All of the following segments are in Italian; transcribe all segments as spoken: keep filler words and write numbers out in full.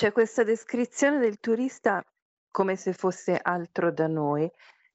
c'è questa descrizione del turista come se fosse altro da noi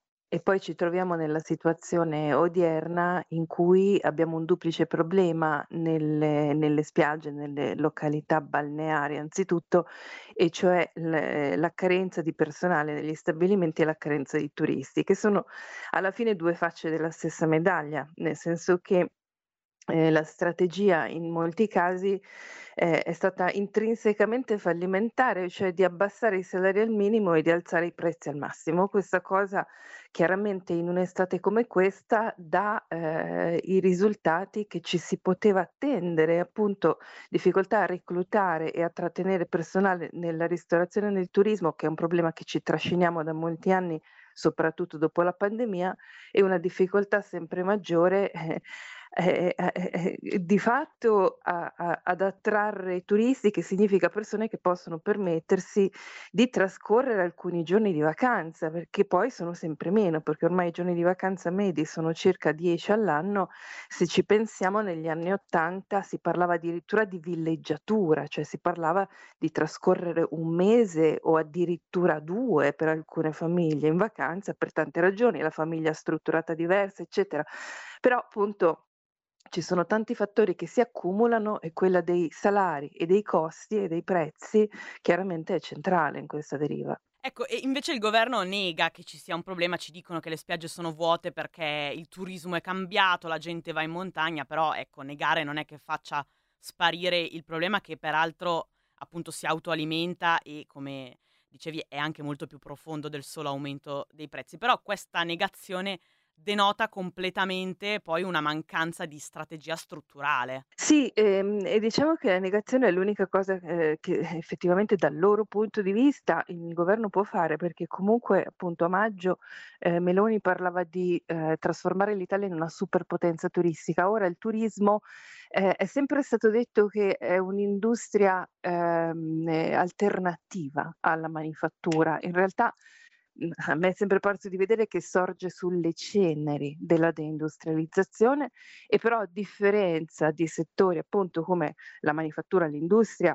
e poi ci troviamo nella situazione odierna in cui abbiamo un duplice problema nelle nelle spiagge, nelle località balneari anzitutto, e cioè l la carenza di personale negli stabilimenti e la carenza di turisti, che sono alla fine due facce della stessa medaglia, nel senso che Ehm, la strategia in molti casi, ehm, è stata intrinsecamente fallimentare, cioè di abbassare i salari al minimo e di alzare i prezzi al massimo. Questa cosa chiaramente in un'estate come questa dà, ehm, i risultati che ci si poteva attendere, appunto difficoltà a reclutare e a trattenere personale nella ristorazione e nel turismo, che è un problema che ci trasciniamo da molti anni, soprattutto dopo la pandemia, e una difficoltà sempre maggiore, eh, eh, eh, eh, eh, di fatto a a ad attrarre i turisti, che significa persone che possono permettersi di trascorrere alcuni giorni di vacanza, perché poi sono sempre meno, perché ormai i giorni di vacanza medi sono circa dieci all'anno. Se ci pensiamo negli anni 'ottanta si parlava addirittura di villeggiatura, cioè si parlava di trascorrere un mese o addirittura due per alcune famiglie in vacanza per tante ragioni, la famiglia strutturata diversa, eccetera. Però appunto ci sono tanti fattori che si accumulano e quella dei salari e dei costi e dei prezzi chiaramente è centrale in questa deriva. Ecco, e invece il governo nega che ci sia un problema, ci dicono che le spiagge sono vuote perché il turismo è cambiato, la gente va in montagna, però ecco, negare non è che faccia sparire il problema che peraltro appunto si autoalimenta e come dicevi è anche molto più profondo del solo aumento dei prezzi. Però questa negazione denota completamente poi una mancanza di strategia strutturale. Sì, ehm, e diciamo che la negazione è l'unica cosa, ehm, che effettivamente dal loro punto di vista il governo può fare, perché comunque appunto a maggio, ehm, Meloni parlava di, ehm, trasformare l'Italia in una superpotenza turistica. Ora il turismo, ehm, è sempre stato detto che è un'industria, ehm, ehm, alternativa alla manifattura. In realtà, mhmm, a me è sempre parso di vedere che sorge sulle ceneri della deindustrializzazione, e però a differenza di settori appunto come la manifattura, l'industria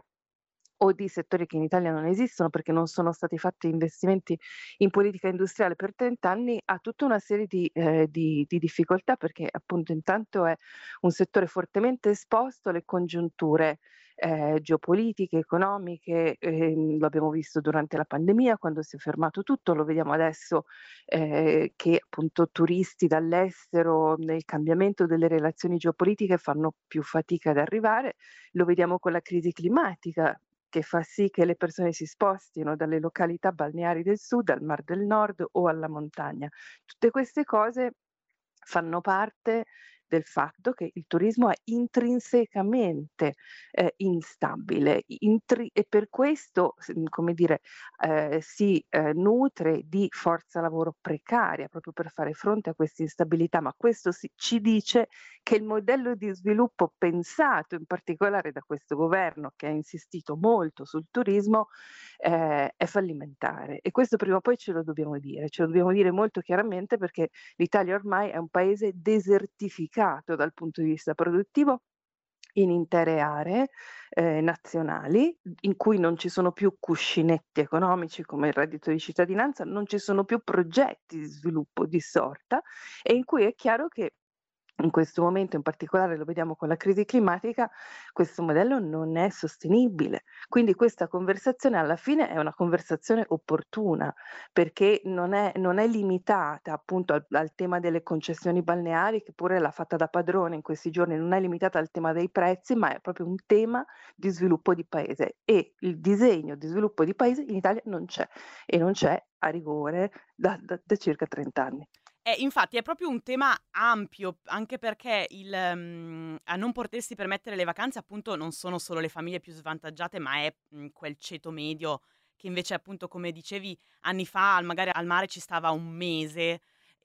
o di settori che in Italia non esistono perché non sono stati fatti investimenti in politica industriale per trenta anni, ha tutta una serie di ehm, di di difficoltà, perché appunto intanto è un settore fortemente esposto alle congiunture, ehm, geopolitiche, economiche, ehm, lo abbiamo visto durante la pandemia quando si è fermato tutto, lo vediamo adesso, ehm, che appunto turisti dall'estero nel cambiamento delle relazioni geopolitiche fanno più fatica ad arrivare, lo vediamo con la crisi climatica che fa sì che le persone si spostino dalle località balneari del sud al Mar del Nord o alla montagna. Tutte queste cose fanno parte del fatto che il turismo è intrinsecamente, ehm, instabile, i intri e per questo s mhmm, come dire, ehm, si, ehm, nutre di forza lavoro precaria, proprio per fare fronte a questa instabilità, ma questo si ci dice che il modello di sviluppo pensato in particolare da questo governo, che ha insistito molto sul turismo, ehm, è fallimentare, e questo prima o poi ce lo dobbiamo dire, ce lo dobbiamo dire molto chiaramente, perché l'Italia ormai è un paese desertificato dal punto di vista produttivo in intere aree, ehm, nazionali, in cui non ci sono più cuscinetti economici come il reddito di cittadinanza, non ci sono più progetti di sviluppo di sorta, e in cui è chiaro che in questo momento, in particolare lo vediamo con la crisi climatica, questo modello non è sostenibile. Quindi questa conversazione alla fine è una conversazione opportuna, perché non è non è limitata appunto al al tema delle concessioni balneari, che pure l'ha fatta da padrone in questi giorni, non è limitata al tema dei prezzi, ma è proprio un tema di sviluppo di paese, e il disegno di sviluppo di paese in Italia non c'è, e non c'è a rigore da da da circa trenta anni. Eh, infatti è proprio un tema ampio, anche perché il mhmm, a non potersi permettere le vacanze, appunto, non sono solo le famiglie più svantaggiate, ma è, mhmm, quel ceto medio che invece, appunto, come dicevi, anni fa al magari al mare ci stava un mese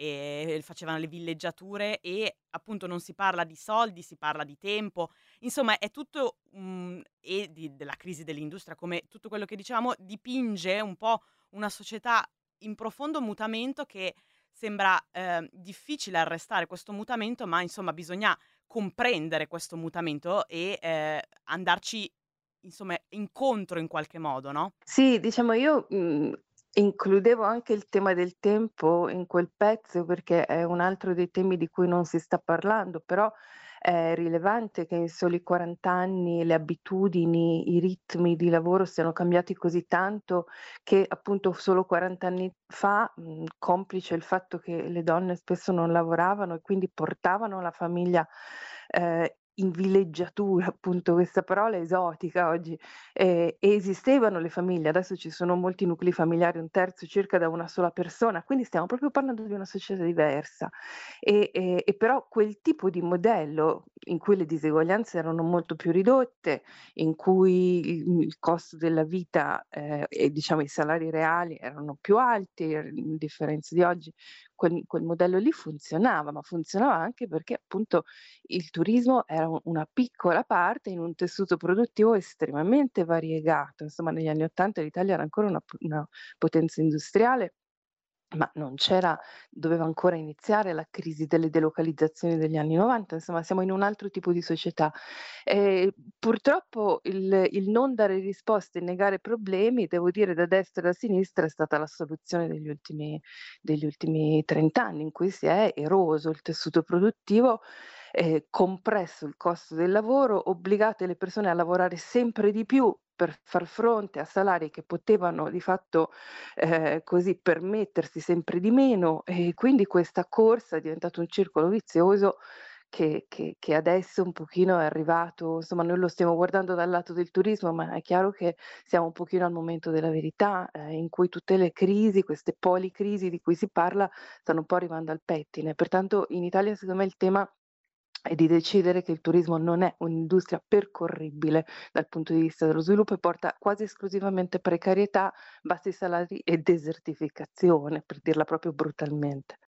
e facevano le villeggiature e, appunto, non si parla di soldi, si parla di tempo. Insomma è tutto, mhmm, e di della crisi dell'industria, come tutto quello che dicevamo, dipinge un po' una società in profondo mutamento che sembra, ehm, difficile arrestare questo mutamento, ma insomma bisogna comprendere questo mutamento e, ehm, andarci insomma incontro in qualche modo, no? Sì, diciamo io, mhmm, includevo anche il tema del tempo in quel pezzo, perché è un altro dei temi di cui non si sta parlando, però è rilevante che in soli quaranta anni le abitudini, i ritmi di lavoro siano cambiati così tanto che appunto solo quaranta anni fa, mhmm, complice il fatto che le donne spesso non lavoravano e quindi portavano la famiglia, ehm, in villeggiatura, appunto questa parola esotica oggi, ehm, esistevano le famiglie, adesso ci sono molti nuclei familiari, un terzo circa da una sola persona, quindi stiamo proprio parlando di una società diversa. E e e però quel tipo di modello in cui le diseguaglianze erano molto più ridotte, in cui il il costo della vita, ehm, e diciamo i salari reali erano più alti, a differenza di oggi, quel quel modello lì funzionava, ma funzionava anche perché appunto il turismo era u una piccola parte in un tessuto produttivo estremamente variegato. Insomma, negli anni 'ottanta l'Italia era ancora una p una potenza industriale, ma non c'era doveva ancora iniziare la crisi delle delocalizzazioni degli anni 'novanta, insomma siamo in un altro tipo di società. Ehm, purtroppo il il non dare risposte e negare problemi, devo dire da destra e da sinistra, è stata la soluzione degli ultimi degli ultimi trenta anni, in cui si è eroso il tessuto produttivo, ehm, compresso il costo del lavoro, obbligate le persone a lavorare sempre di più per far fronte a salari che potevano di fatto, ehm, così permettersi sempre di meno, e quindi questa corsa è diventato un circolo vizioso che che che adesso un pochino è arrivato, insomma noi lo stiamo guardando dal lato del turismo, ma è chiaro che siamo un pochino al momento della verità, ehm, in cui tutte le crisi, queste policrisi di cui si parla, stanno un po' arrivando al pettine. Pertanto in Italia secondo me il tema è di decidere che il turismo non è un'industria percorribile dal punto di vista dello sviluppo e porta quasi esclusivamente precarietà, bassi salari e desertificazione, per dirla proprio brutalmente.